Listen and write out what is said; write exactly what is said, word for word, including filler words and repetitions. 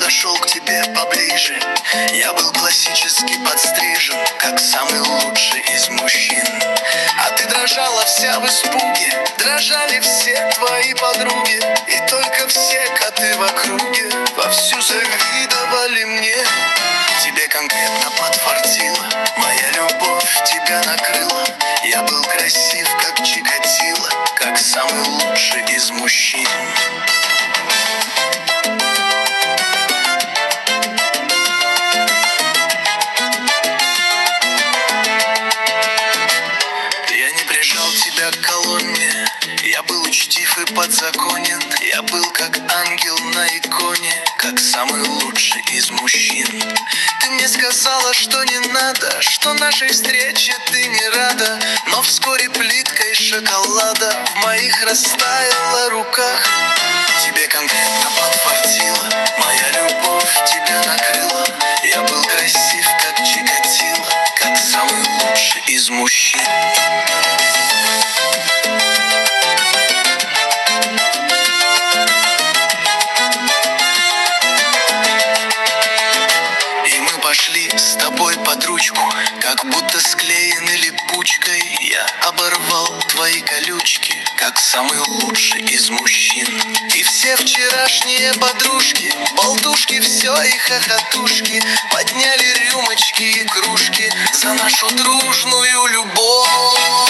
подошел к тебе поближе. Я был классически подстрижен, как самый лучший из мужчин. А ты дрожала вся в испуге, дрожали все твои подруги, и только все коты в округе вовсю завидовали мне. Тебе конкретно подфартило, моя любовь тебя накрыла. Я был красив, как Чикатило, как самый лучший из мужчин. Я не прижал тебя к колонне, я был учтив и подзаконен. Я был как ангел на иконе, как самый лучший из мужчин. Ты мне сказала, что не надо, что нашей встрече ты не рада. Но вскоре плиткой шоколада в моих растаяла руках. Тебе конкретно подфартило, моя любовь тебя накрыла. Я был красив, как Чикатило, как самый лучший из мужчин. Пошли с тобой под ручку, как будто склеены липучкой. Я оборвал твои колючки, как самый лучший из мужчин. И все вчерашние подружки, болтушки, все и хохотушки подняли рюмочки и кружки за нашу дружную любовь.